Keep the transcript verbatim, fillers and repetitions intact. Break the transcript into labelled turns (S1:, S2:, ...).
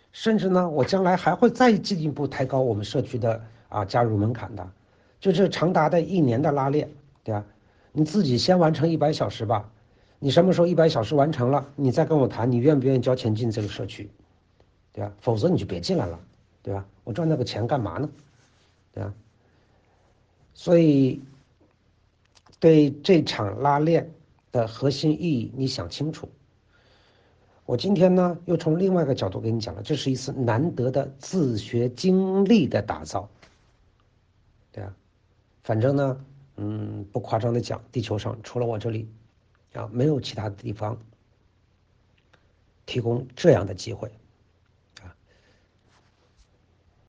S1: 甚至呢，我将来还会再进一步抬高我们社区的啊加入门槛的，就这长达的一年的拉练，对吧？你自己先完成一百小时吧，你什么时候一百小时完成了，你再跟我谈你愿不愿意交钱进这个社区，对吧？否则你就别进来了，对吧？我赚那个钱干嘛呢？对吧？所以对这场拉练的核心意义，你想清楚。我今天呢，又从另外一个角度跟你讲了，这是一次难得的自学经历的打造，对啊，反正呢，嗯，不夸张的讲，地球上除了我这里，啊，没有其他的地方提供这样的机会。